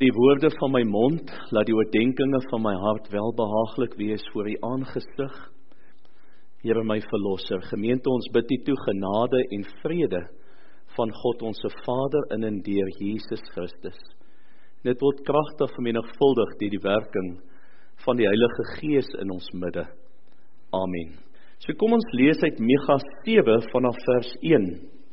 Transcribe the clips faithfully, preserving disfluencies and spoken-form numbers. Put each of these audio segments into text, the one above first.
die woorde van my mond, laat die oordenkinge van my hart welbehaaglik wees voor U aangesig. Here my verlosser, gemeente, ons bid U toe genade en vrede van God onse Vader in en deur Jesus Christus. Dit word kragtig vermenigvuldig deur die werking van die Heilige Gees in ons midde. Amen. So kom ons lees uit Micha sewe vanaf vers een.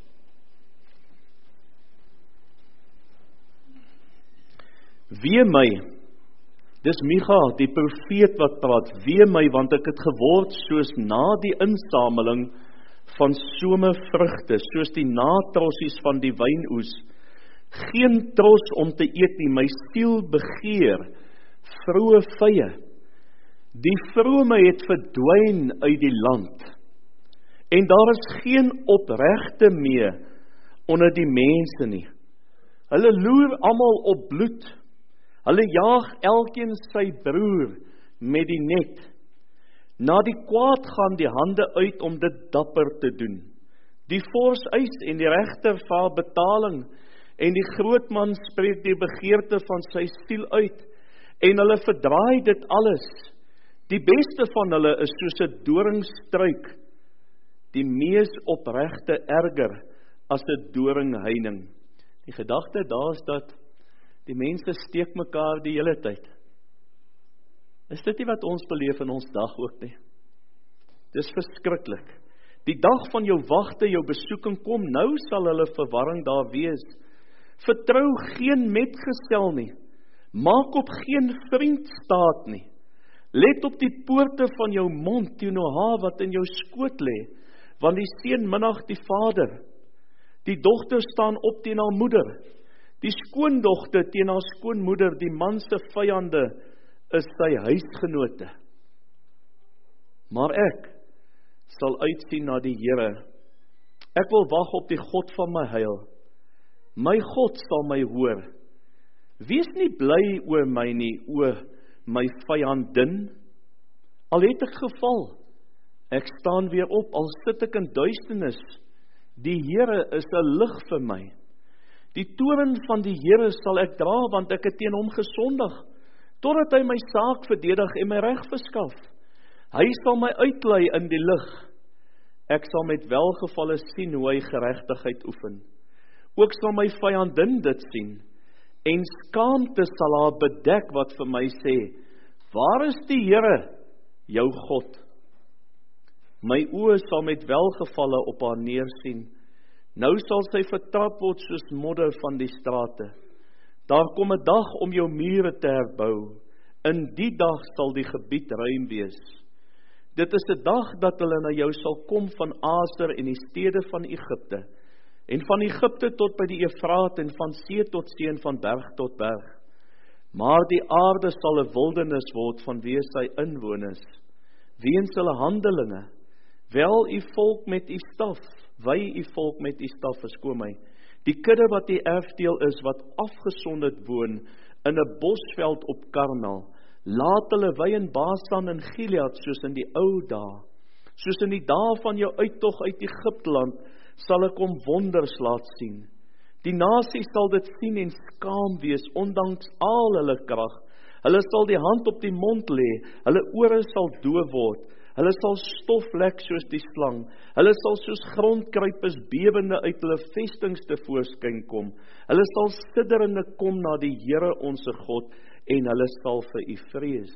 Wee my, dis Micha, die profeet wat praat, wee my, want ek het geword soos na die insameling van somervrugte, soos die natrossies van die wynoes. Geen tros om te eet nie, my siel begeer, vroue vye. Die vrome het verdwyn uit die land, en daar is geen opregte meer onder die mense nie. Hulle loer almal op bloed, hulle jaag elkeen sy broer met die net. Na die kwaad gaan die hande uit om dit dapper te doen. Die vors eis en die regter vaar betaling, en die grootman spreek die begeerte van sy siel uit, en hulle verdraai dit alles. Die beste van hulle is soos 'n doringstruik, die mees opregte erger as 'n doringheining. Die gedagte daar is dat die mense steek mekaar die hele tyd. Is dit nie wat ons beleef in ons dag ook nie? Dis verskriklik. Die dag van jou wagte, jou besoeking kom, nou sal hulle verwarring daar wees. Vertrou geen metgesel nie, maak op geen vriend staat nie. Let op die poorte van jou mond teenoor haar wat in jou skoot lê, want die seun minag die vader. Die dogter staan op teen haar moeder, die skoondogter teen haar skoonmoeder, die man se vyande is sy huisgenote. Maar ek sal uitsien na die Here. Ek wil wag op die God van my heil. My God sal my hoor. Wees nie bly oor my nie, o my vyandin. Al het ek geval, ek staan weer op, al sit ek in duisternis. Die Here is 'n lig vir my. Die toorn van die Here sal ek dra, want ek het teen hom gesondig, totdat hy my saak verdedig en my reg verskaf. Hy sal my uitlei in die lig. Ek sal met welgevalle sien hoe hy geregtigheid oefen. Ook sal my vyandin dit sien, en skaamte sal haar bedek wat vir my sê, waar is die Here, jou God? My oë sal met welgevalle op haar neersien. Nou sal sy vertrap word soos modder van die strate. Daar kom 'n dag om jou mure te herbou. In die dag sal die gebied ruim wees. Dit is 'n dag dat hulle na jou sal kom van Aser en die stede van Egipte, en van Egipte tot by die Efraat, en van see tot see, en van berg tot berg. Maar die aarde sal 'n wildernis word vanweë sy inwoners, weens hulle handelinge. Wel u volk met u staf, wy u volk met u staf, verskoon my. Die kudde wat die erfdeel is, wat afgesonderd woon in 'n bosveld op Karmel, laat hulle wy in Basan en Gilead, soos in die ou dae. Soos in die dae van jou uittog uit Egipteland, sal ek hom wonders laat sien. Die nasie sal dit sien en skaam wees, ondanks al hulle krag. Hulle sal die hand op die mond lê, hulle ore sal doof word. Hulle sal stof lek soos die slang. Hulle sal soos grondkruipers bewende uit hulle vestings te voorskyn kom. Hulle sal sidderende kom na die Here onse God, en hulle sal vir u vrees.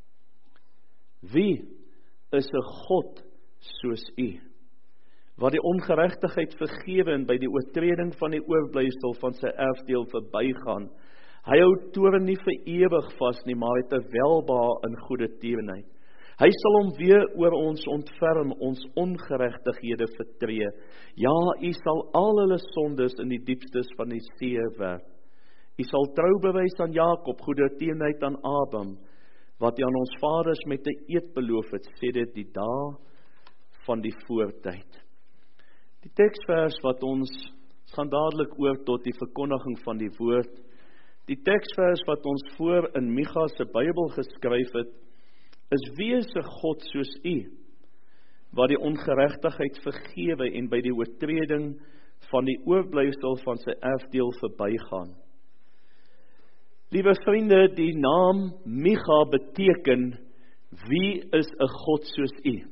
Wie is 'n God soos u, wat die ongeregtigheid vergewe en by die oortreding van die oorblywsel van sy erfdeel verbygaan? Hy hou toorn nie vir ewig vas nie, maar het 'n welbehae in goeie tierenheid. Hy sal hom weer oor ons ontferm, ons ongeregtighede vertree. Ja, u sal al hulle sondes in die diepstes van die see werp. U sal trou bewys aan Jakob, goeie tierenheid aan Abraham, wat hy aan ons vaders met 'n eed beloof het, sê dit die dae van die voortyd. Die teksvers wat ons gaan dadelik oor tot die verkondiging van die woord. Die teksvers wat ons voor in Micha se Bybel geskryf het, is wie is 'n God soos u, wat die ongeregtigheid vergewe en by die oortreding van die oorblywsel van sy erfdeel verbygaan. Liewe vriende, die naam Micha beteken, wie is 'n God soos U?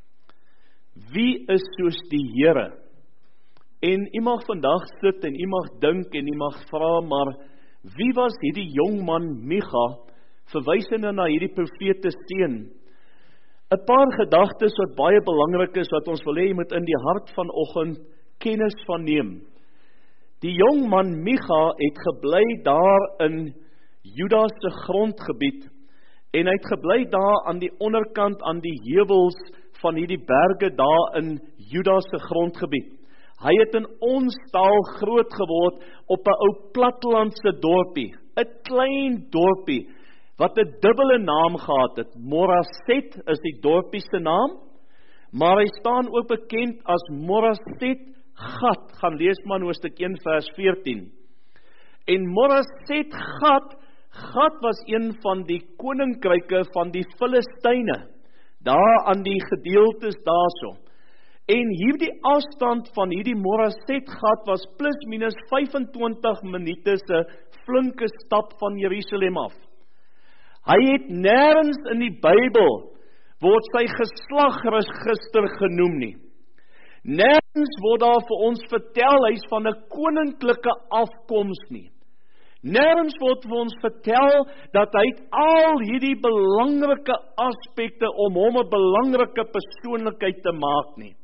Wie is soos die Here? En u mag vandag sit en u mag dink en u mag vra, maar wie was hierdie jong man Micha, verwysende na hierdie profete seun? 'n Paar gedagtes wat baie belangrik is, wat ons wil hê jy moet in die hart vanoggend kennis van neem. Die jong man Micha het gebly daar in Juda se grondgebied, en hy het gebly daar aan die onderkant, aan die heuwels van hierdie berge daar in Juda se grondgebied. Hy het in ons taal groot geword op 'n ou plattelandse dorpie, 'n klein dorpie, wat 'n dubbele naam gehad het. Moraset is die dorpie se naam, maar hy staan ook bekend as Moraset Gat. Gaan lees maar hoofstuk een vers veertien. En Moraset Gat, Gat was een van die koninkryke van die Filistyne, daar aan die gedeeltes daarso. En hierdie afstand van hierdie Moraset Gat was plus minus vyf en twintig minute se flinke stap van Jerusalem af. Hy het nêrens in die Bybel word sy geslagregister genoem nie. Nêrens word daar vir ons vertel hy is van 'n koninklike afkoms nie. Nêrens word vir ons vertel dat hy het al hierdie belangrike aspekte om hom 'n belangrike persoonlikheid te maak nie.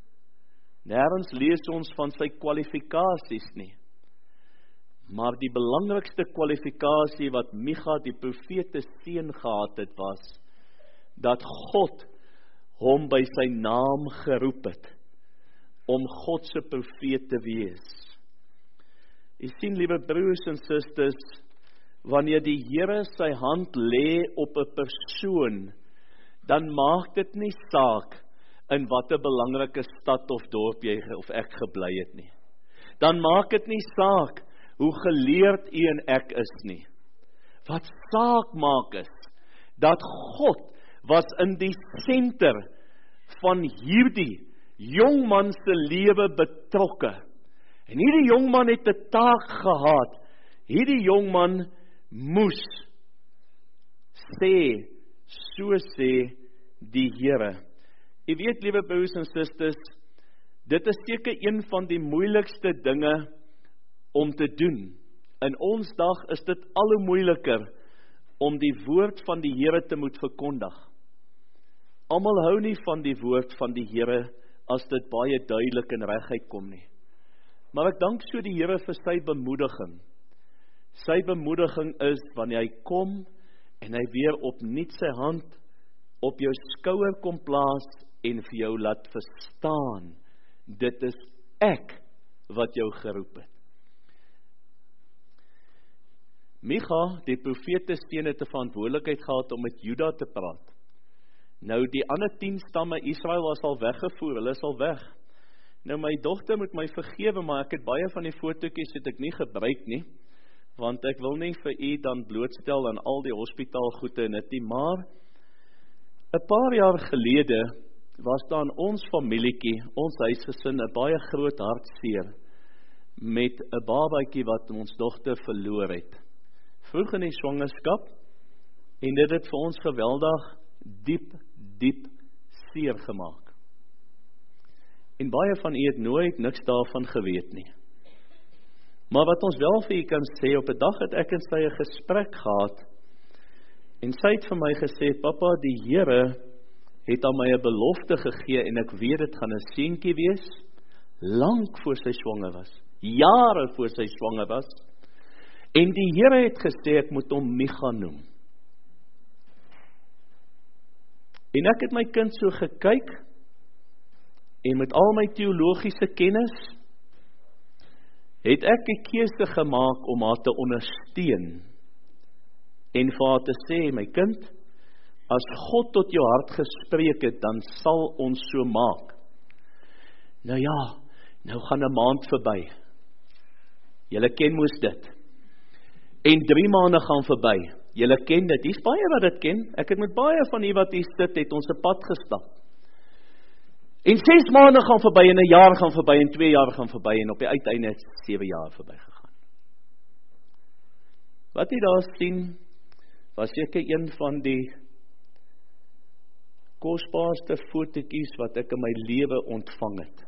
Nêrens lees ons van sy kwalifikasies nie. Maar die belangrikste kwalifikasie wat Micha die profete seun gehad het was, dat God hom by sy naam geroep het, om God se profeet te wees. U sien, liewe broers en susters, wanneer die Here sy hand lê op 'n persoon, dan maak dit nie saak in watter belangrike stad of dorp jy of ek gebly het nie. Dan maak dit nie saak hoe geleerd u en ek is nie. Wat saak maak is, dat God was in die senter van hierdie jongman se lewe betrokke. En hierdie jongman het 'n taak gehad. Hierdie jongman moes sê, so sê die Here. U weet, liewe broers en susters, dit is seker een van die moeilikste dinge om te doen. In ons dag is dit al hoe moeiliker om die woord van die Here te moet verkondig. Almal hou nie van die woord van die Here as dit baie duidelik en reguit kom nie. Maar ek dank so die Here vir sy bemoediging. Sy bemoediging is wanneer hy kom en hy weer opnuut sy hand op jou skouer kom plaas en vir jou laat verstaan, dit is ek wat jou geroep het. Micha, die profete seun, het 'n verantwoordelikheid gehad om met Juda te praat. Nou die ander tien stamme Israel was al weggevoer, hulle is al weg. Nou my dogter moet my vergewe, maar ek het baie van die fotootjies het ek nie gebruik nie, want ek wil nie vir u dan blootstel aan al die hospitaalgoede en dit nie, maar 'n paar jaar gelede was daar in ons familietjie, ons huisgesin, 'n baie groot hartseer met 'n babatjie wat ons dogter verloor het. Vroeg in die swangerskap, en dit het vir ons geweldig diep, diep seer gemaak. En baie van u het nooit niks daarvan geweet nie. Maar wat ons wel vir u kan sê, op 'n dag het ek en sy 'n gesprek gehad, en sy het vir my gesê, papa, die Here het aan my 'n belofte gegee, en ek weet dit gaan 'n seentjie wees, lank voor sy swanger was, jare voor sy swanger was, en die Here het gesê, ek moet hom Micha noem. En ek het my kind so gekyk, en met al my teologiese kennis, het ek 'n keuse gemaak om haar te ondersteun, en vir haar te sê, my kind, as God tot jou hart gespreek het, dan sal ons so maak. Nou ja, nou gaan 'n maand verby. Julle ken moes dit. En drie maande gaan verby. Julle ken dit. Dis baie wat dit ken. Ek het met baie van u wat hier sit, het ons 'n pad gestap. En ses maande gaan verby, en 'n jaar gaan verby, en twee jaar gaan verby, en op die uiteinde het sewe jaar verby gegaan. Wat jy daar sien, was seker een van die kosbaarste fotootjies wat ek in my lewe ontvang het.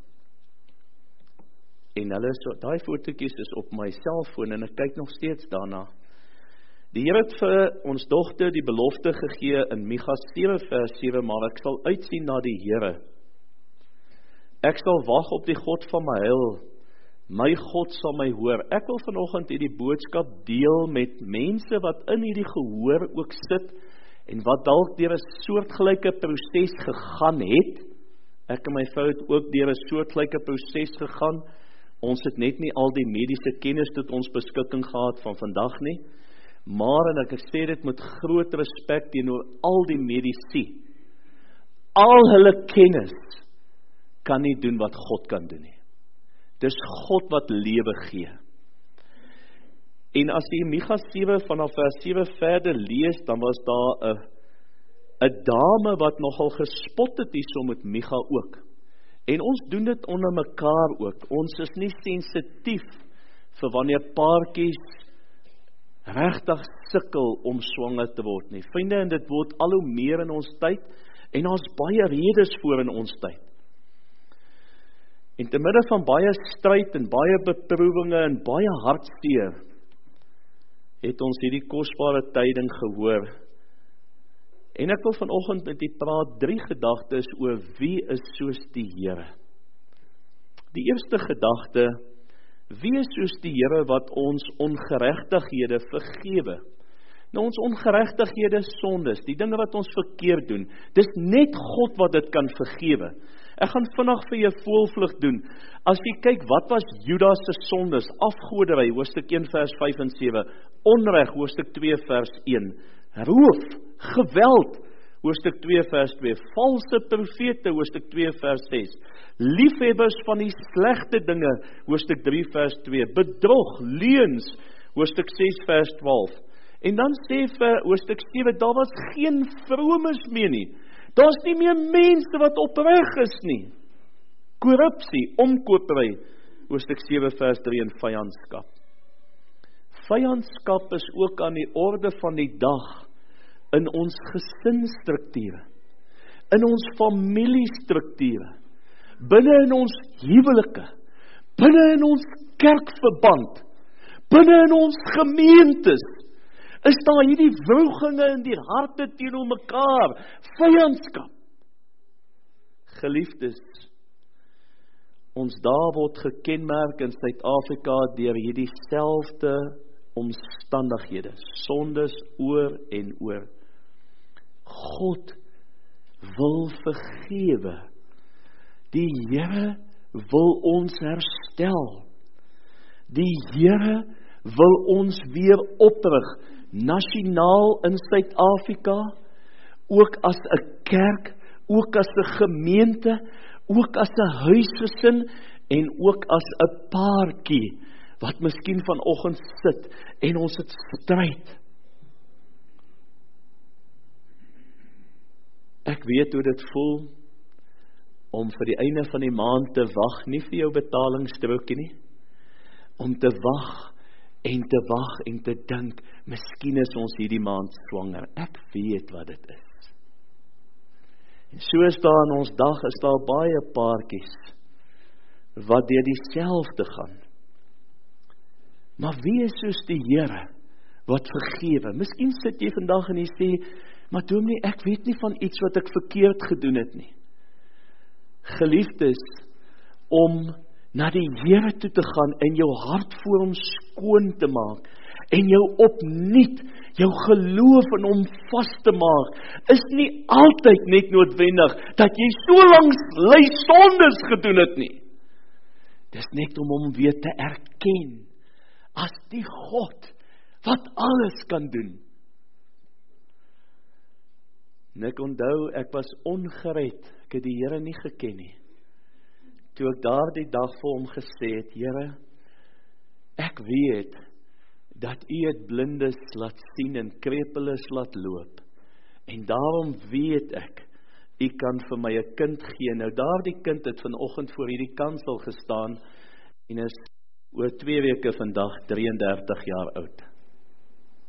En hulle, so, daai fotootjies is op my selfoon en ek kyk nog steeds daarna. Die Here het vir ons dogter die belofte gegee in Micha sewe vers sewe, maar ek sal uitsien na die Here. Ek sal wag op die God van my heil. My God sal my hoor. Ek wil vanoggend hierdie boodskap deel met mense wat in hierdie gehoor ook sit en wat dalk deur 'n soortgelyke proses gegaan het. Ek en my vrou het ook deur 'n soortgelyke proses gegaan. Ons het net nie al die mediese kennis tot ons beskikking gehad van vandag nie. Maar, en ek sê dit met groot respek teenoor al die medici, al hulle kennis kan nie doen wat God kan doen nie. Dis God wat lewe gee. En as jy Micha sewe vanaf vers sewe verder lees, dan was daar 'n 'n dame wat nogal gespot het hierso met Micha ook. En ons doen dit onder mekaar ook. Ons is nie sensitief vir wanneer paartjies regtig sukkel om swanger te word nie. Vriende, en dit word al hoe meer in ons tyd, en ons baie redes voor in ons tyd. En te midde van baie stryd en baie beproewinge en baie hartseer, het ons hierdie kosbare tyding gehoor. En ek wil vanoggend met u praat drie gedagtes oor wie is soos die Here. Die eerste gedagte, wie is soos die Here wat ons ongeregtighede vergewe? Nou ons ongeregtighede sondes, die dinge wat ons verkeerd doen, dis net God wat dit kan vergewe. Ek gaan vinnig vir jou voorvlug doen. As jy kyk, wat was Judas se sondes? Afgoderry, hoofstuk een vers vyf en sewe, onreg, hoofstuk twee vers een, roof, geweld, hoofstuk twee vers twee, valse profete, hoofstuk twee vers ses, liefhebbers van die slegte dinge, hoofstuk drie vers twee, bedrog, leuns, hoofstuk ses vers twaalf, en dan sê vir hoofstuk sewe, daar was geen vromes meer nie, daar is nie meer mense wat opreg is nie, korrupsie, omkopery, hoofstuk sewe vers drie, en vyandskap. Vyandskap is ook aan die orde van die dag, in ons gesinsstrukture, in ons familiestrukture, binne in ons huwelike, binne in ons kerkverband, binne in ons gemeentes, is daar hierdie wrogginge in die harte teenoor mekaar, vyandskap. Geliefdes, ons dae word gekenmerk in Suid-Afrika deur hierdie selfde omstandighede, sondes oor en oor. God wil vergewe. Die Here wil ons herstel. Die Here wil ons weer oprig, nasionaal in Suid-Afrika, ook as 'n kerk, ook as 'n gemeente, ook as 'n huisgesin, en ook as 'n paartjie, wat miskien vanoggend sit, en ons het stryd. Ek weet hoe dit voel, om vir die einde van die maand te wag, nie vir jou betalingsstrokie nie, om te wag, en te wag, en te dink, miskien is ons hierdie maand swanger, ek weet wat dit is. En so is daar in ons dag, is daar baie paartjies, wat deur dieselfde gaan. Maar wie is soos die Here, wat vergewe? Miskien sit jy vandag en jy sê, maar dominee, ek weet nie van iets wat ek verkeerd gedoen het nie. Geliefdes, om na die Here toe te gaan, en jou hart voor hom skoon te maak, en jou opnuut, jou geloof in hom vas te maak, is nie altyd net noodwendig, dat jy so lank lei sondes gedoen het nie. Dis net om hom weer te erken, as die God, wat alles kan doen. En ek onthou, ek was ongered, ek het die Here nie geken nie. Toe ek daardie dag vir hom gesê het, Here, ek weet, dat U het blindes laat sien, en krepeles laat loop, en daarom weet ek, U kan vir my 'n kind gee. Nou daardie kind het vanoggend voor hierdie kansel gestaan, en is oor twee weke vandag drieëndertig jaar oud.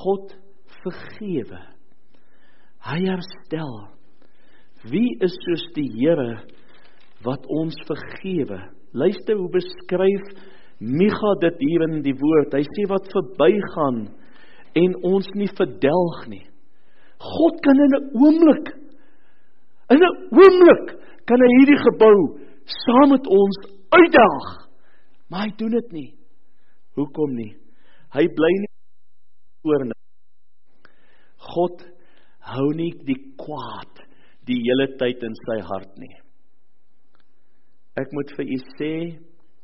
God vergewe. Hy herstel. Wie is soos die Here wat ons vergewe? Luister hoe beskryf Micha dit hier in die woord. Hy sê wat verbygaan en ons nie verdelg nie. God kan in 'n oomblik, in 'n oomblik kan hy hierdie gebou saam met ons uitdaag. Maar hy doen dit nie. Hoekom nie? Hy bly nie oor. God hou nie die kwaad die hele tyd in sy hart nie. Ek moet vir u sê,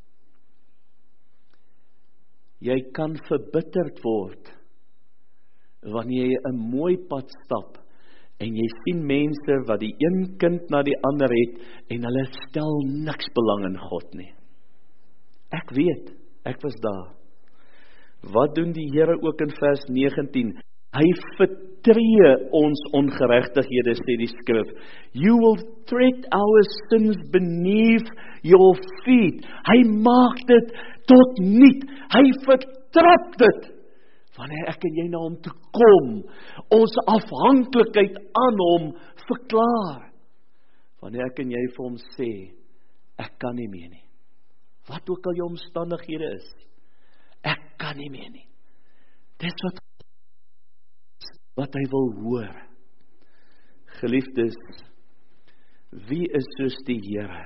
jy kan verbitterd word wanneer jy 'n mooi pad stap en jy sien mense wat die een kind na die ander het en hulle stel niks belang in God nie. Ek weet, ek was daar. Wat doen die Here ook in vers negentien? Hy vertree ons ongeregtighede, sê die skrif. You will tread our sins beneath your feet. Hy maak dit tot niet. Hy vertrap dit. Wanneer ek en jy na hom toe kom, ons afhanklikheid aan hom verklaar. Wanneer ek en jy vir hom sê, ek kan nie meer nie. Wat ook al jou omstandighede is, ek kan nie meer nie. Dis wat wat hy wil hoor. Geliefdes, wie is soos die Here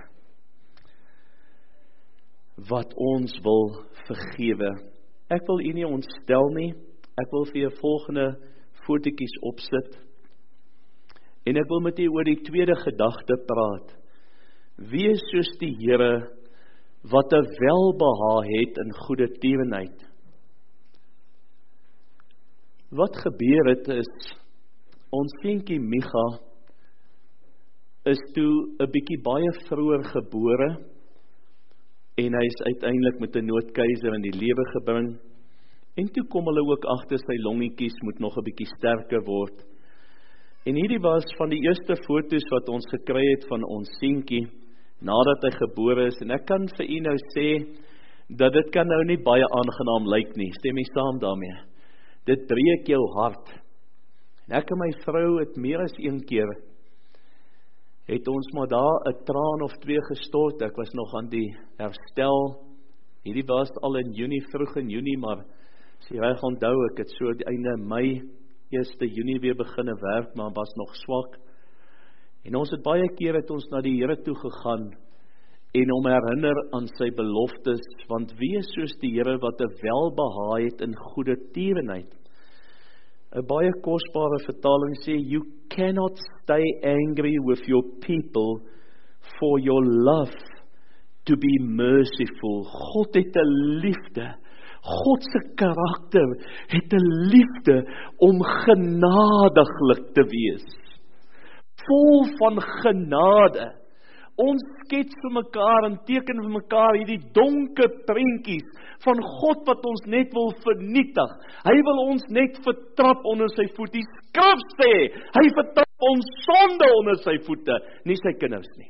wat ons wil vergewe? Ek wil u nie ontstel nie. Ek wil vir jou volgende fotootjies opsit. En ek wil met u oor die tweede gedagte praat. Wie is soos die Here wat 'n welbehae het in goeie tierenheid? Wat gebeur het is, ons seentjie Micha is toe 'n bietjie baie vroeër gebore en hy is uiteindelik met 'n noodkeiser in die lewe gebring. En toe kom hulle ook agter sy longetjies moet nog 'n bietjie sterker word. En hierdie was van die eerste foto's wat ons gekry het van ons seentjie nadat hy gebore is. En ek kan vir u nou sê dat dit kan nou nie baie aangenaam lyk nie. Stem jy saam daarmee? Dit breek jou hart. En ek en my vrou het meer as een keer het ons maar daar 'n traan of twee gestort. Ek was nog aan die herstel. Hierdie was al in Junie, vroeg in Junie, maar as jy reg onthou, ek het so die einde Mei, eerste Junie weer beginne werk, maar was nog swak. En ons het baie keer het ons na die Here toe gegaan en hom herinner aan sy beloftes, want wie is soos die Here wat 'n welbehae het in goeie tierenheid? 'n baie kosbare vertaling sê, you cannot stay angry with your people for your love to be merciful. God het 'n liefde. God se karakter het 'n liefde om genadiglik te wees. Vol van genade. Ons skets vir mekaar en teken vir mekaar hierdie donker prentjies van God wat ons net wil vernietig. Hy wil ons net vertrap onder sy voet. Die skrif sê, hy vertrap ons sonde onder sy voete, nie sy kinders nie.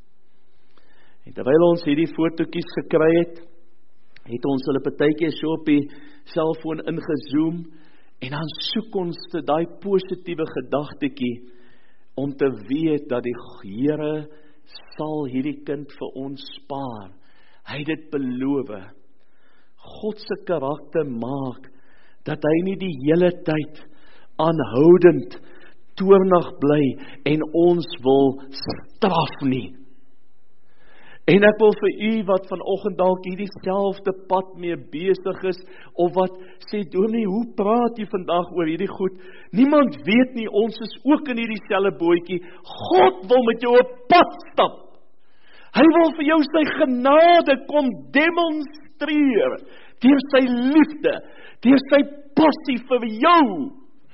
En terwyl ons hierdie fotootjies gekry het, het ons hulle partykeer so op die selfoon ingezoom, en dan soek ons te daai positiewe gedagtetjie, om te weet dat die Here sal hierdie kind vir ons spaar. Hy het dit beloof. God se karakter maak, dat hy nie die hele tyd aanhoudend toornig bly, en ons wil straf nie. En ek wil vir u wat vanoggend dalk hierdie selfde pad mee besig is, of wat sê, dominee, hoe praat jy vandag oor hierdie goed? Niemand weet nie, ons is ook in hierdie selfe bootjie. God wil met jou 'n pad stap. Hy wil vir jou sy genade kom demonstreer, deur sy liefde, deur sy passie vir jou.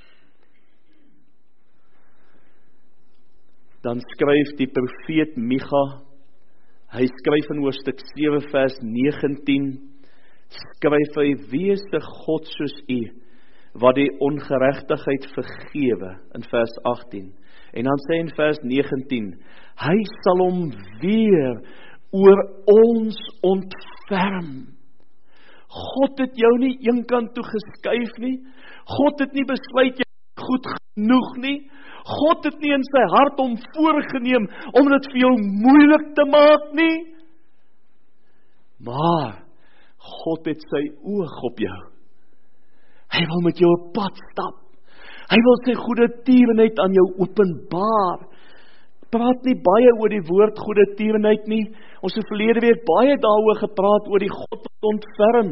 Dan skryf die profeet Micha, hy skryf in hoofstuk sewe vers negentien, skryf hy, wees 'n God soos u, wat die ongeregtigheid vergewe, in vers agttien, en dan sê in vers negentien, hy sal hom weer oor ons ontferm. God het jou nie eenkant toe geskuif nie. God het nie besluit jy is goed genoeg nie. God het nie in sy hart om voorgeneem om dit vir jou moeilik te maak nie. Maar God het sy oog op jou. Hy wil met jou op pad stap. Hy wil sy goeie tierenheid aan jou openbaar. Praat nie baie oor die woord goeie tierenheid nie. Ons het verlede week baie daaroor gepraat oor die God wat ontferm.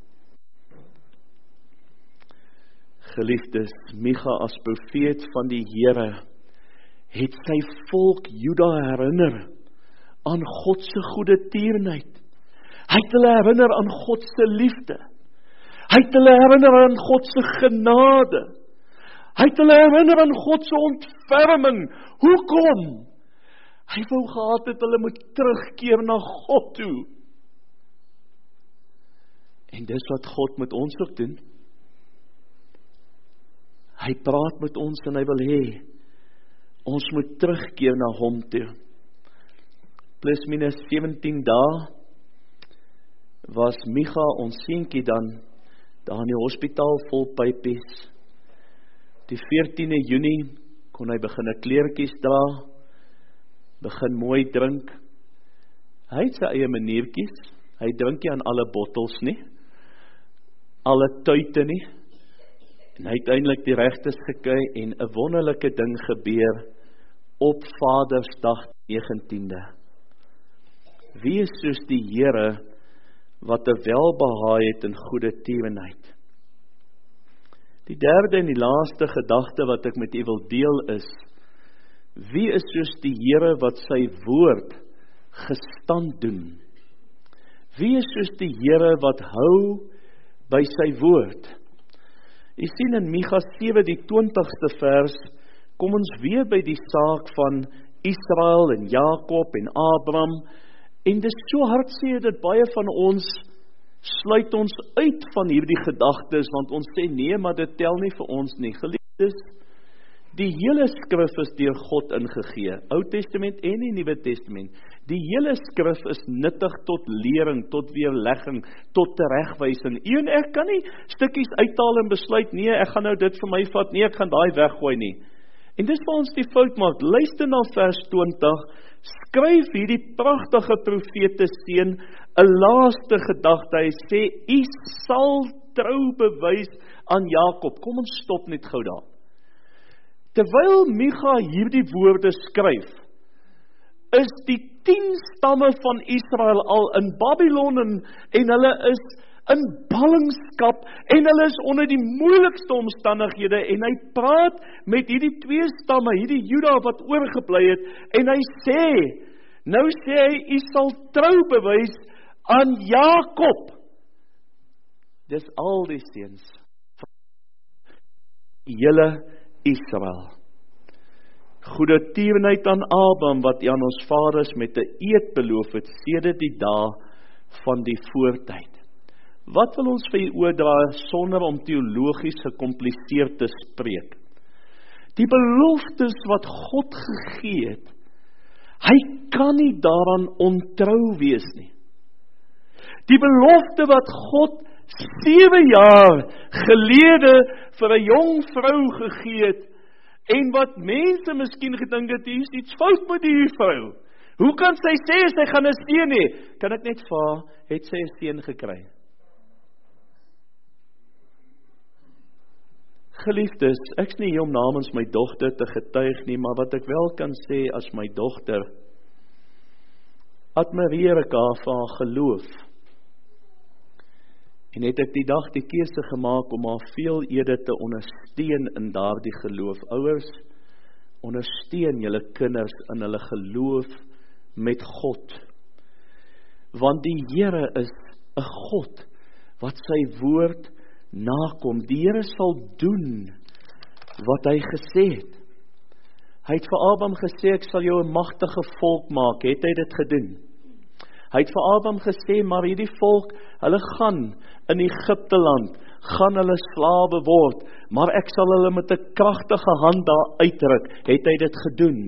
Geliefdes, Micha as profeet van die Here het sy volk Juda herinner aan God se goeie tierenheid. Hy het hulle herinner aan God se liefde. Hy het hulle herinner aan God se genade. Hy het hulle herinner aan God se ontferming. Hoekom? Hy wou gehad het hulle moet terugkeer na God toe. En dis wat God met ons ook doen. Hy praat met ons en hy wil hê ons moet terugkeer na hom toe. Plus minus sewentien dae was Micha ons seentjie dan daar in die hospitaal vol pypies. Die veertiende Junie kon hy begin 'n kleertjies dra, begin mooi drink. Hy het sy eie maniertjies. Hy drink nie aan alle bottels nie, alle tuite nie. En hy het uiteindelik die regtes gekry en 'n wonderlike ding gebeur op Vadersdag negentiende. Wie is soos die Here wat 'n welbehae het in goeie tierenheid? Die derde en die laaste gedagte wat ek met u wil deel is, wie is soos die Here wat sy woord gestand doen? Wie is soos die Here wat hou by sy woord? U sien in Micha sewe die twintigste vers, kom ons weer by die saak van Israel en Jakob en Abraham, en dis so hartseer dat baie van ons sluit ons uit van hierdie gedagtes, want ons sê nee, maar dit tel nie vir ons nie. Geliefdes, die hele skrif is deur God ingegee, Ou Testament en die Nuwe Testament. Die hele skrif is nuttig tot lering, tot weerlegging, tot teregwysing. U en ek kan nie stukkies uithaal en besluit, nee, ek gaan nou dit vir my vat, nee, ek gaan daai weggooi nie. En dis waar ons die fout maak. Luister na vers twintig, skryf hierdie pragtige profete seun 'n laaste gedagte. Hy sê, u sal trou bewys aan Jakob. Kom ons stop net gou daar. Terwyl Micha hierdie woorde skryf, is die tien stamme van Israel al in Babylon en, en hulle is in ballingskap en hulle is onder die moeilikste omstandighede en hy praat met hierdie twee stamme, hierdie Juda wat oorgebly het en hy sê, nou sê hy, u sal trou bewys aan Jakob. Dis al die seuns van die hele Israel. Goeie tierenheid aan Abraham wat aan ons vaders met 'n eed beloof het sedert die dae van die voortyd. Wat wil ons vir u oordra sonder om teologies gekompliseerd te spreek? Die beloftes wat God gegee het, hy kan nie daaraan ontrou wees nie. Die belofte wat God sewe jaar gelede vir 'n jong vrou gegee het, en wat mense miskien gedink het, hier is iets fout met die vrou. Hoe kan sy sê sy gaan 'n seun hê? Kan ek net vra, het sy 'n seun gekry? Geliefdes, ek is nie hier om namens my dogter te getuig nie, maar wat ek wel kan sê as my dogter, admireer ek haar vir haar geloof. En het ek die dag die keuse gemaak om haar veel eerder te ondersteun in daardie geloof. Ouers, ondersteun julle kinders in hulle geloof met God. Want die Here is 'n God wat sy woord nakom. Die Here sal doen wat hy gesê het. Hy het vir Abraham gesê, ek sal jou 'n magtige volk maak. Het hy dit gedoen? Hy het vir Abraham gesê, maar hierdie volk, hulle gaan in Egipte land, gaan hulle slawe word, maar ek sal hulle met 'n kragtige hand daar uitruk. Het hy dit gedoen?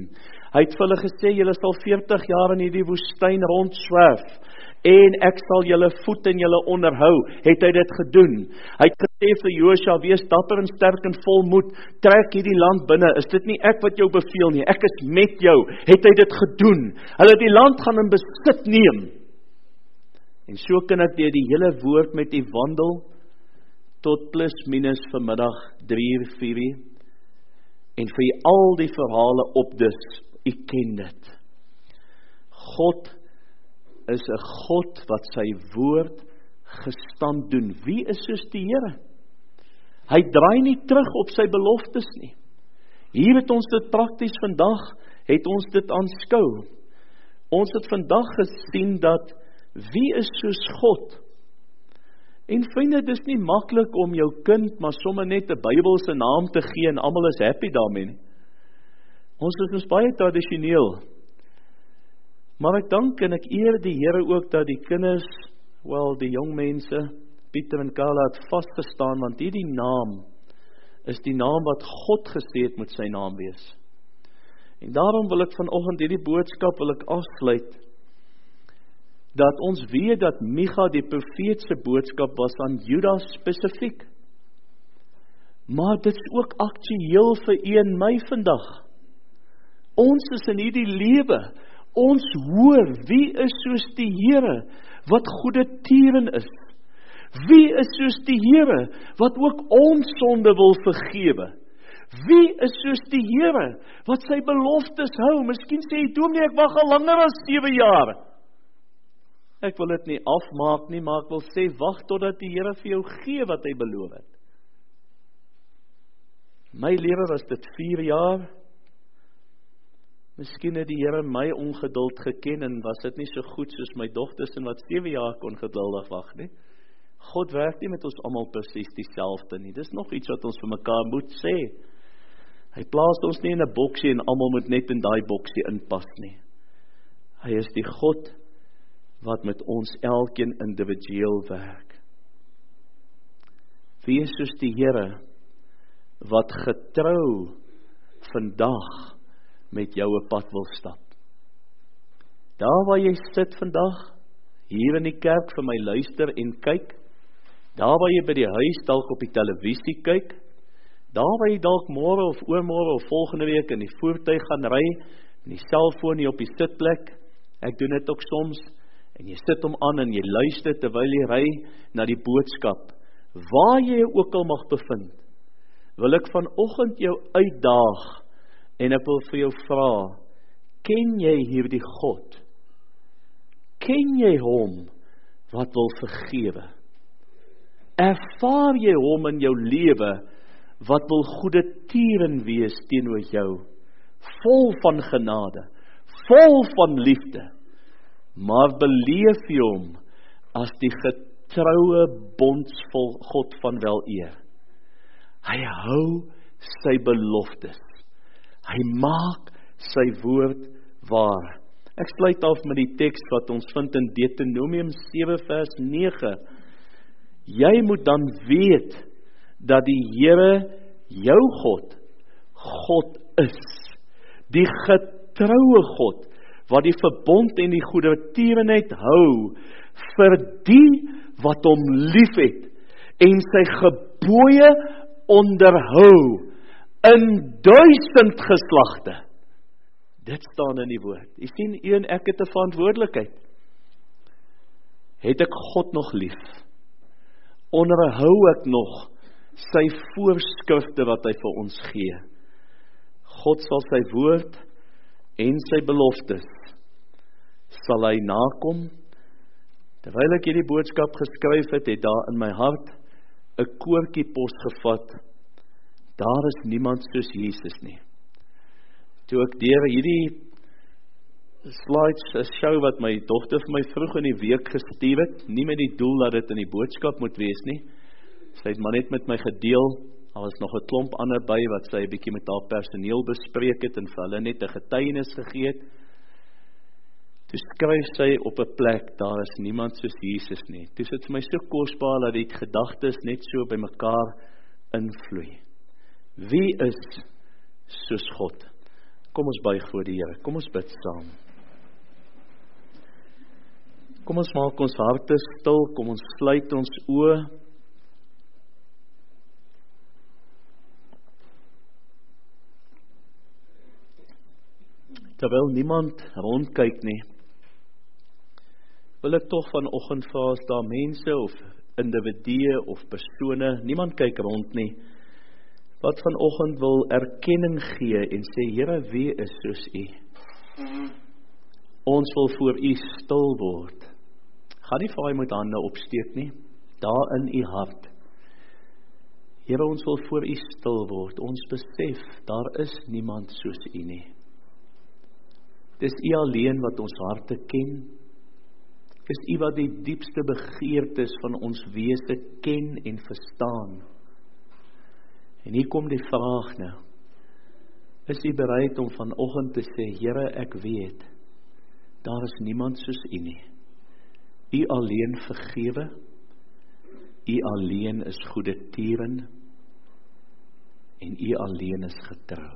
Hy het vir hulle gesê, julle sal veertig jaar in hierdie woestyn rondswerf, en ek sal julle voed en julle onderhou. Het hy dit gedoen? Hy het gesê vir Josua, wees dapper en sterk en vol moed, trek hierdie land binne, is dit nie ek wat jou beveel nie, ek is met jou. Het hy dit gedoen? Hulle het die land gaan in besit neem. En so kan ek deur die hele woord met u wandel, tot plus minus vanmiddag drie uur, vier uur, en vir u al die verhale opdis, u ken dit. God is 'n God wat sy woord gestand doen. Wie is soos die Here? Hy draai nie terug op sy beloftes nie. Hier het ons dit prakties vandag, het ons dit aanskou. Ons het vandag gesien dat, wie is soos God? En vriende, dis nie maklik om jou kind, maar sommer net 'n Bybelse naam te gee, en almal is happy daarmee nie. Ons is ons baie tradisioneel. Maar ek dank en ek eer die Here ook dat die kinders, wel die jong mense, Pieter en Carla het vasgestaan, want hierdie naam is die naam wat God gesê het moet sy naam wees. En daarom wil ek vanoggend hierdie boodskap wil ek afsluit, dat ons weet dat Micha die profeetse boodskap was aan Juda spesifiek. Maar dit is ook aktueel vir u en my vandag. Ons is in hierdie lewe. Ons hoor, wie is soos die Here, wat goedertierend is? Wie is soos die Here, wat ook ons sonde wil vergewe? Wie is soos die Here, wat sy beloftes hou? Miskien sê jy, dominee, ek wag al langer as sewe jaar. Ek wil dit nie afmaak nie, maar ek wil sê, wag totdat die Here vir jou gee wat hy beloof het. My lewe was dit vier jaar. Miskien het die Here my ongeduld geken, en was dit nie so goed soos my dogters, en wat sewe jaar kon geduldig wag nie. God werk nie met ons almal presies dieselfde nie. Dis nog iets wat ons vir mekaar moet sê. Hy plaas ons nie in 'n boksie, en almal moet net in daai boksie inpas nie. Hy is die God wat met ons elkeen individueel werk. Wie is soos die Here, wat getrou vandag met jou 'n pad wil stap. Daar waar jy sit vandag, hier in die kerk vir my luister en kyk, daar waar jy by die huis dalk op die televisie kyk, daar waar jy dalk môre of oormôre of volgende week in die voertuig gaan ry, en die selfoon hier op die sitplek, ek doen dit ook soms, en jy sit hom aan en jy luister terwyl jy ry na die boodskap, waar jy ook al mag bevind, wil ek vanoggend jou uitdaag, en ek wil vir jou vra, ken jy hierdie God? Ken jy hom wat wil vergewe? Ervaar jy hom in jou lewe wat wil goedertierend wees teenoor jou? Vol van genade, vol van liefde, maar beleef jy hom as die getroue bondsvol God van wel eer? Hy hou sy beloftes. Hy maak sy woord waar. Ek sluit af met die teks wat ons vind in Deuteronomium sewe vers nege. Jy moet dan weet dat die Here jou God, God is. Die getroue God, wat die verbond en die goedertierenheid hou, vir die wat hom liefhet, en sy gebooie onderhou, in duisend geslagte. Dit staan in die woord. Jy sien, u en ek het 'n verantwoordelikheid. Het ek God nog lief? Onderhou ek nog sy voorskrifte wat hy vir ons gee? God sal sy woord en sy beloftes sal hy nakom. Terwyl ek hierdie boodskap geskryf het, het daar in my hart 'n koortjie pos gevat. Daar is niemand soos Jesus nie. Toe ek deur hierdie slides, 'n show wat my dogter vir my vroeg in die week gestuur het, nie met die doel dat dit in die boodskap moet wees nie. Sy het maar net met my gedeel. Daar was nog 'n klomp ander by wat sy 'n bietjie met haar personeel bespreek het en vir hulle net 'n getuienis gegee het. Toe skryf sy op 'n plek, daar is niemand soos Jesus nie. Toe sit vir my so kosbaar dat die gedagtes net so by mekaar invloei. Wie is soos God? Kom ons buig voor die Here, kom ons bid saam. Kom ons maak ons harte stil, kom ons sluit ons oë. Terwyl niemand rondkyk nie, wil ek tog vanoggend vra as daar mense of individue of persone, niemand kyk rond nie, wat vanoggend wil erkenning gee en sê, Here, wie is soos U? Ons wil voor U stil word. Gaan nie vir hy met hande opsteek nie, daar in U hart. Here, ons wil voor U stil word, ons besef, daar is niemand soos U nie. Dis U alleen wat ons harte ken, dis U wat die diepste begeertes van ons wese ken en verstaan. En hier kom die vraag nou, is U bereid om vanoggend te sê, Here, ek weet, daar is niemand soos U nie. U alleen vergewe, U alleen is goedertierend, en U alleen is getrou.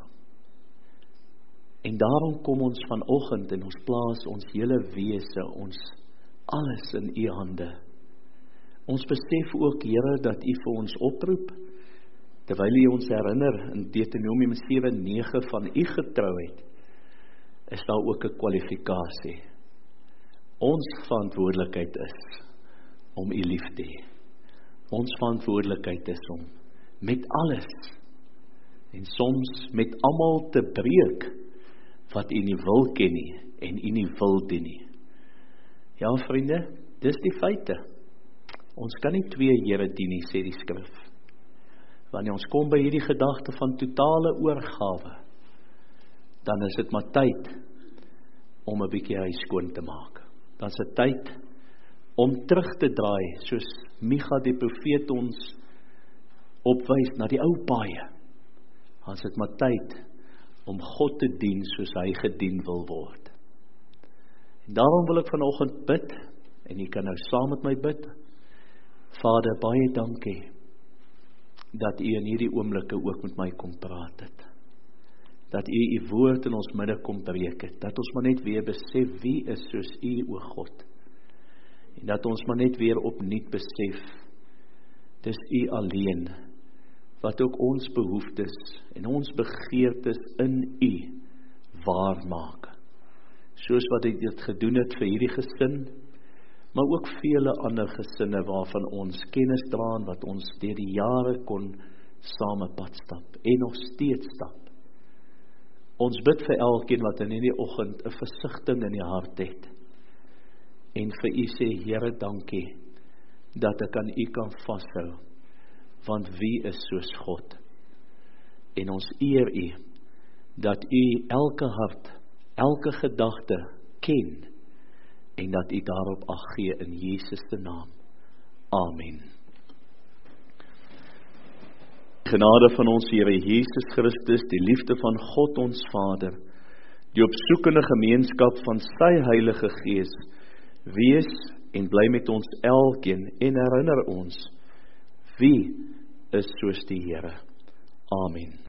En daarom kom ons vanoggend en ons plaas ons hele wese, ons alles in U hande. Ons besef ook, Here, dat U vir ons oproep, terwyl U ons herinner in Deuteronomium sewe nege van U getrouheid, is daar ook 'n kwalifikasie. Ons verantwoordelikheid is om U lief te hê. Ons verantwoordelikheid is om met alles en soms met almal te breek wat U nie wil ken nie en U nie wil doen nie. Ja, vriende, dis die feite. Ons kan nie twee Here dien nie, sê die skrif. Wanneer ons kom by hierdie gedagte van totale oorgawe, dan is dit maar tyd om 'n bietjie huis skoon te maak. Dan is dit tyd om terug te draai, soos Micha die profeet ons opwys na die ou paaie. Dan is dit maar tyd om God te dien soos hy gedien wil word. En daarom wil ek vanoggend bid, en jy kan nou saam met my bid. Vader, baie dankie, dat U in hierdie oomblikke ook met my kom praat het. Dat U U woord in ons midde kom breek het, dat ons maar net weer besef, wie is soos U, o God. En dat ons maar net weer opnuut besef, dis U alleen, wat ook ons behoeftes en ons begeertes in U waar maak. Soos wat U dit gedoen het vir hierdie gesin, maar ook vele ander gesinne waarvan ons kennis dra, wat ons deur die jare kon same pad stap en nog steeds stap. Ons bid vir elkeen wat in hierdie oggend 'n versigtiging in die hart het. En vir U sê, Here, dankie, dat ek aan U kan vashou, want wie is soos God? En ons eer U, dat U elke hart, elke gedagte ken, en dat U daarop ag gee in Jesus se naam. Amen. Genade van ons Here Jesus Christus, die liefde van God ons Vader, die opsoekende gemeenskap van sy Heilige Gees, wees en bly met ons elkeen en herinner ons, wie is soos die Here. Amen.